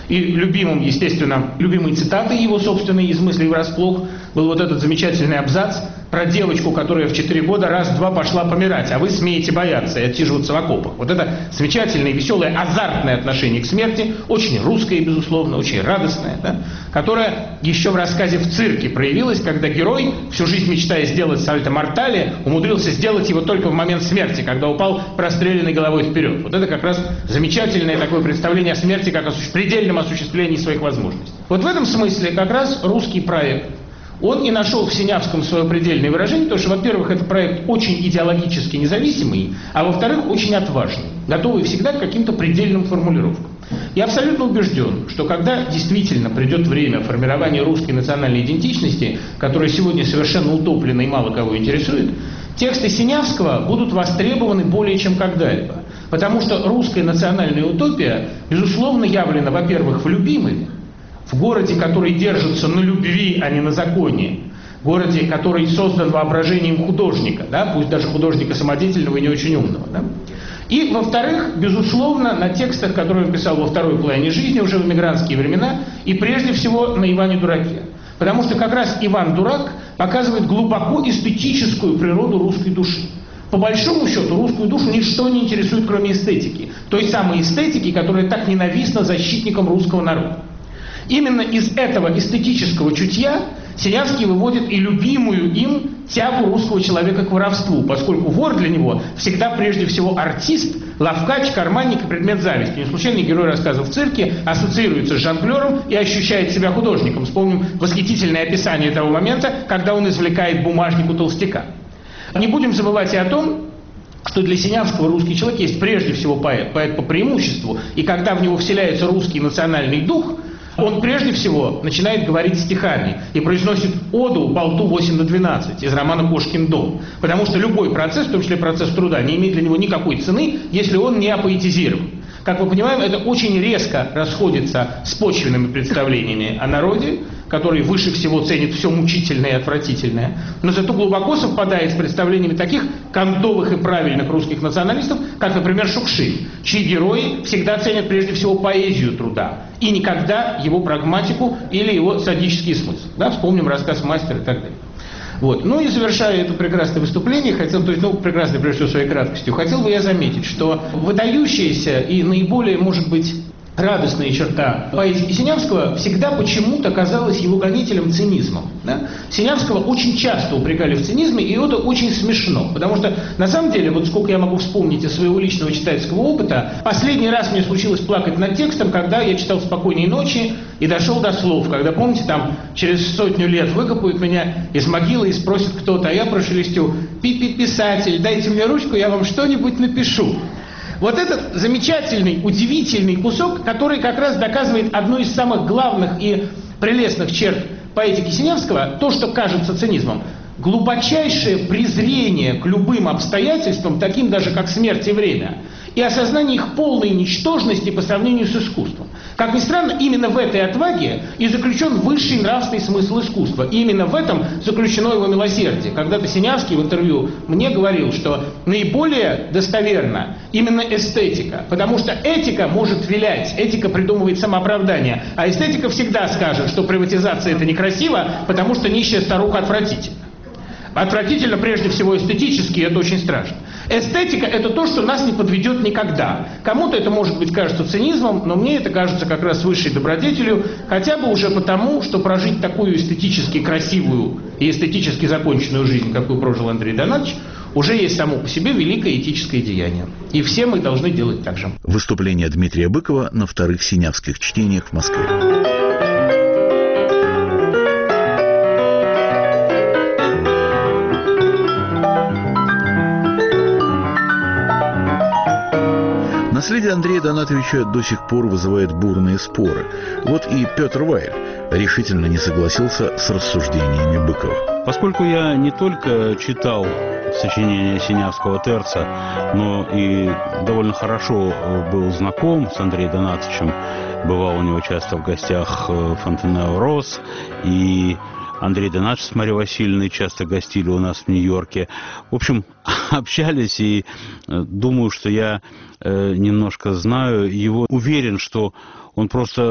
И любимым, естественно, любимой цитатой его собственной из «Мыслей врасплох» был вот этот замечательный абзац про девочку, которая в 4 года раз-два пошла помирать, а вы смеете бояться и отсиживаться в окопах. Вот это замечательное, веселое, азартное отношение к смерти, очень русское, безусловно, очень радостное, да, которое еще в рассказе «В цирке» проявилось, когда герой, всю жизнь мечтая сделать сальто мортале, умудрился сделать его только в момент смерти, когда упал простреленной головой вперед. Вот это как раз замечательное такое представление о смерти как о предельном осуществлении своих возможностей. Вот в этом смысле как раз русский проект, он и нашел в Синявском свое предельное выражение, потому что, во-первых, это проект очень идеологически независимый, а во-вторых, очень отважный, готовый всегда к каким-то предельным формулировкам. Я абсолютно убежден, что когда действительно придет время формирования русской национальной идентичности, которая сегодня совершенно утоплена и мало кого интересует, тексты Синявского будут востребованы более чем когда-либо. Потому что русская национальная утопия, безусловно, явлена, во-первых, в любимой, в городе, который держится на любви, а не на законе, городе, который создан воображением художника, да, пусть даже художника самодеятельного и не очень умного. Да. И, во-вторых, безусловно, на текстах, которые он писал во второй половине жизни, уже в эмигрантские времена, и прежде всего на Иване Дураке. Потому что как раз Иван Дурак показывает глубоко эстетическую природу русской души. По большому счету, русскую душу ничто не интересует, кроме эстетики. Той самой эстетики, которая так ненавистна защитникам русского народа. Именно из этого эстетического чутья Синявский выводит и любимую им тягу русского человека к воровству, поскольку вор для него всегда прежде всего артист, ловкач, карманник и предмет зависти. Не случайно герой рассказа «В цирке» ассоциируется с жонглером и ощущает себя художником. Вспомним восхитительное описание того момента, когда он извлекает бумажник у толстяка. Не будем забывать и о том, что для Синявского русский человек есть прежде всего поэт, поэт по преимуществу, и когда в него вселяется русский национальный дух, он прежде всего начинает говорить стихами и произносит оду болту 8/12 из романа «Кошкин дом». Потому что любой процесс, в том числе процесс труда, не имеет для него никакой цены, если он не апоэтизирован. Как мы понимаем, это очень резко расходится с почвенными представлениями о народе, который выше всего ценит все мучительное и отвратительное, но зато глубоко совпадает с представлениями таких кондовых и правильных русских националистов, как, например, Шукшин, чьи герои всегда ценят прежде всего поэзию труда и никогда его прагматику или его садический смысл. Да, вспомним рассказ «Мастер» и так далее. Вот. Ну и завершая это прекрасное выступление, прекрасное прежде всего своей краткостью, хотел бы я заметить, что выдающаяся и наиболее, может быть, радостная черта поэзии Синявского всегда почему-то казалась его гонителем цинизмом. Да? Синявского очень часто упрекали в цинизме, и это очень смешно, потому что, на самом деле, вот сколько я могу вспомнить из своего личного читательского опыта, последний раз мне случилось плакать над текстом, когда я читал «Спокойной ночи» и дошел до слов, когда, помните, там через 100 лет выкопают меня из могилы и спросит кто-то, а я прошелестю: «Писатель, дайте мне ручку, я вам что-нибудь напишу». Вот этот замечательный, удивительный кусок, который как раз доказывает одну из самых главных и прелестных черт поэтики Синявского, то, что кажется цинизмом, глубочайшее презрение к любым обстоятельствам, таким даже как смерть и время, и осознание их полной ничтожности по сравнению с искусством. Как ни странно, именно в этой отваге и заключен высший нравственный смысл искусства. И именно в этом заключено его милосердие. Когда-то Синявский в интервью мне говорил, что наиболее достоверна именно эстетика, потому что этика может вилять, этика придумывает самооправдание, а эстетика всегда скажет, что приватизация это некрасиво, потому что нищая старуха отвратительна. Отвратительно прежде всего эстетически, и это очень страшно. Эстетика – это то, что нас не подведет никогда. Кому-то это может быть кажется цинизмом, но мне это кажется как раз высшей добродетелью, хотя бы уже потому, что прожить такую эстетически красивую и эстетически законченную жизнь, какую прожил Андрей Донатович, уже есть само по себе великое этическое деяние. И все мы должны делать так же. Выступление Дмитрия Быкова на вторых синявских чтениях в Москве. Наследие Андрея Донатовича до сих пор вызывает бурные споры. Вот и Петр Вайль решительно не согласился с рассуждениями Быкова. Поскольку я не только читал сочинения Синявского терца, но и довольно хорошо был знаком с Андреем Донатовичем, бывал у него часто в гостях Фонтенео-Росс, и Андрей Донатович с Марьей Васильевной часто гостили у нас в Нью-Йорке. В общем, общались, и думаю, что я немножко знаю его. Уверен, что он просто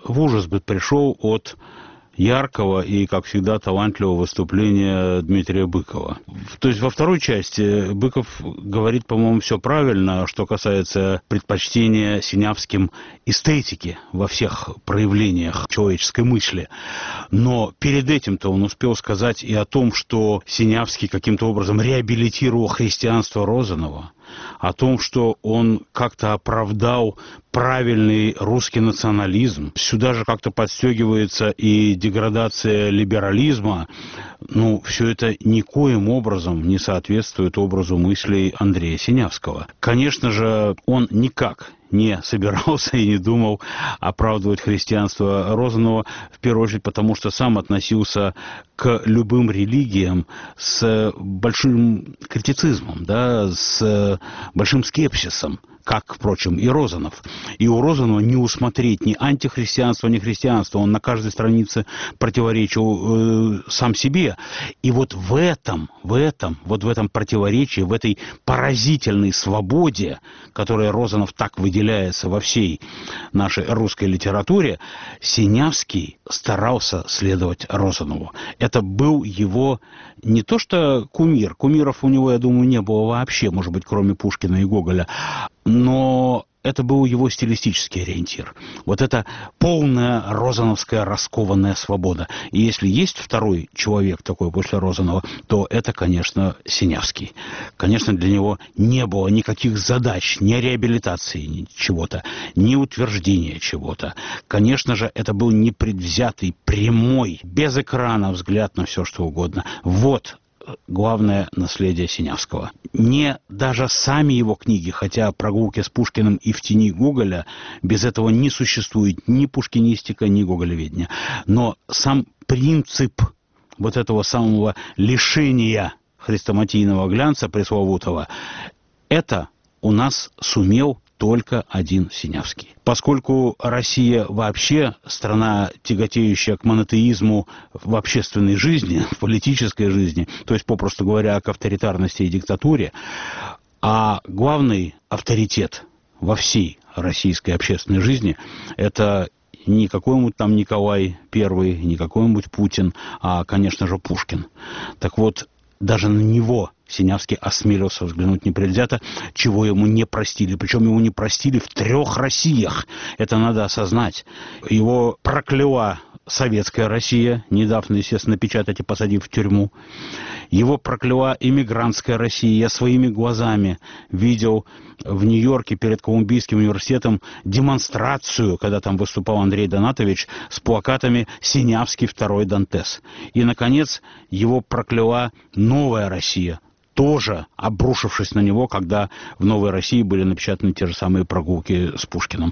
в ужас бы пришел от яркого и, как всегда, талантливого выступления Дмитрия Быкова. То есть во второй части Быков говорит, по-моему, все правильно, что касается предпочтения Синявским эстетики во всех проявлениях человеческой мысли. Но перед этим-то он успел сказать и о том, что Синявский каким-то образом реабилитировал христианство Розанова, о том, что он как-то оправдал правильный русский национализм. Сюда же как-то подстегивается и деградация либерализма. Ну, все это никоим образом не соответствует образу мыслей Андрея Синявского. Конечно же, он никак не собирался и не думал оправдывать христианство Розанова, в первую очередь потому, что сам относился к любым религиям с большим критицизмом, да, с большим скепсисом, как, впрочем, и Розанов. И у Розанова не усмотреть ни антихристианства, ни христианства. Он на каждой странице противоречил сам себе. И вот в этом противоречии, в этой поразительной свободе, которая Розанов так выделяется во всей нашей русской литературе, Синявский старался следовать Розанову. Это был его не то что кумир, кумиров у него, я думаю, не было вообще, может быть, кроме Пушкина и Гоголя, но это был его стилистический ориентир. Вот это полная розановская раскованная свобода. И если есть второй человек такой после Розанова, то это, конечно, Синявский. Конечно, для него не было никаких задач, ни реабилитации чего-то, ни утверждения чего-то. Конечно же, это был непредвзятый, прямой, без экрана взгляд на все, что угодно. Вот главное наследие Синявского. Не даже сами его книги, хотя «Прогулки с Пушкиным» и «В тени Гоголя», без этого не существует ни пушкинистика, ни гоголеведения. Но сам принцип вот этого самого лишения хрестоматийного глянца пресловутого, это у нас сумел только один Синявский. Поскольку Россия вообще страна, тяготеющая к монотеизму в общественной жизни, в политической жизни, то есть, попросту говоря, к авторитарности и диктатуре, а главный авторитет во всей российской общественной жизни – это не какой-нибудь там Николай I, не какой-нибудь Путин, а, конечно же, Пушкин. Так вот, даже на него Синявский осмелился взглянуть непредвзято, чего ему не простили. Причем ему не простили в 3 Россиях. Это надо осознать. Его прокляла советская Россия, не дав, естественно, печатать и посадив в тюрьму. Его прокляла эмигрантская Россия. Я своими глазами видел в Нью-Йорке перед Колумбийским университетом демонстрацию, когда там выступал Андрей Донатович, с плакатами «Синявский, второй Дантес». И, наконец, его прокляла новая Россия, тоже обрушившись на него, когда в «Новой России» были напечатаны те же самые прогулки с Пушкиным.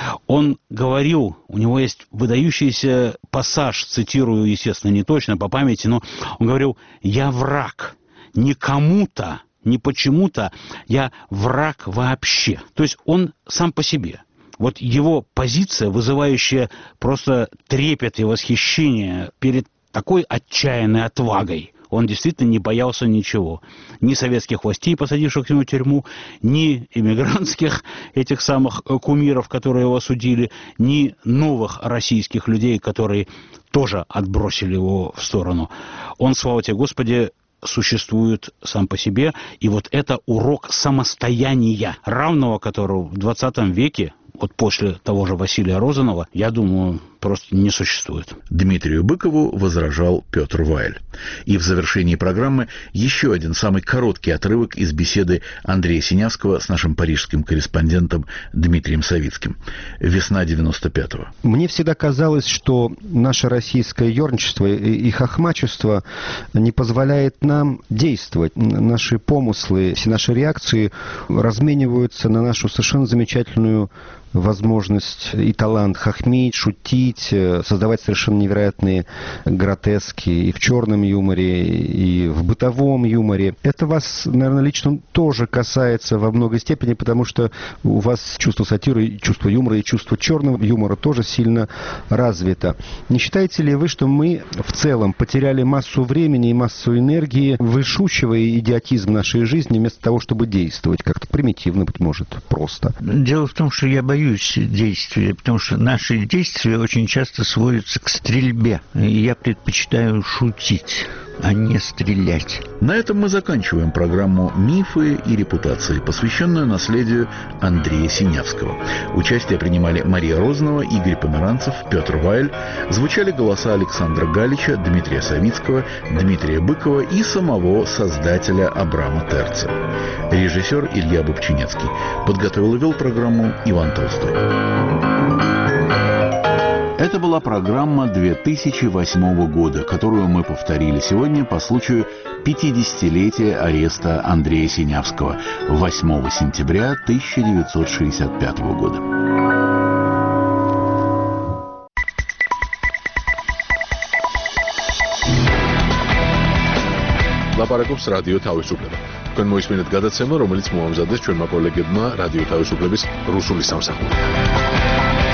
Он говорил, у него есть выдающийся пассаж, цитирую, естественно, не точно, по памяти, но он говорил: «Я враг не кому-то, не почему-то, я враг вообще». То есть он сам по себе. Вот его позиция, вызывающая просто трепет и восхищение перед такой отчаянной отвагой. Он действительно не боялся ничего. Ни советских властей, посадивших его в тюрьму, ни эмигрантских этих самых кумиров, которые его осудили, ни новых российских людей, которые тоже отбросили его в сторону. Он, слава тебе, Господи, существует сам по себе. И вот это урок самостояния, равного которого в 20 веке, вот после того же Василия Розанова, я думаю, просто не существует. Дмитрию Быкову возражал Петр Вайль. И в завершении программы еще один самый короткий отрывок из беседы Андрея Синявского с нашим парижским корреспондентом Дмитрием Савицким. Весна 95-го. Мне всегда казалось, что наше российское ерничество и хохмачество не позволяет нам действовать. Наши помыслы, все наши реакции размениваются на нашу совершенно замечательную возможность и талант хохмить, шутить, создавать совершенно невероятные гротески и в черном юморе, и в бытовом юморе. Это вас, наверное, лично тоже касается во многой степени, потому что у вас чувство сатиры, чувство юмора и чувство черного юмора тоже сильно развито. Не считаете ли вы, что мы в целом потеряли массу времени и массу энергии, вышучивая идиотизм нашей жизни, вместо того, чтобы действовать как-то примитивно, быть может, просто? Дело в том, что я боюсь действия, потому что наши действия очень очень часто сводится к стрельбе. И я предпочитаю шутить, а не стрелять. На этом мы заканчиваем программу «Мифы и репутации», посвященную наследию Андрея Синявского. Участие принимали Мария Розанова, Игорь Померанцев, Петр Вайль. Звучали голоса Александра Галича, Дмитрия Савицкого, Дмитрия Быкова и самого создателя Абрама Терца. Режиссер Илья Бобчинецкий. Подготовил и вел программу Иван Толстой. Это была программа 2008 года, которую мы повторили сегодня по случаю 50-летия ареста Андрея Синявского 8 сентября 1965 года. ლაპარაკობს რადიო თავისუფლება. თქვენ მოისმინეთ გადაცემა, რომელიც მოამზადეს ჩვენმა კოლეგებმა რადიო თავისუფლების რუსული სამსახური.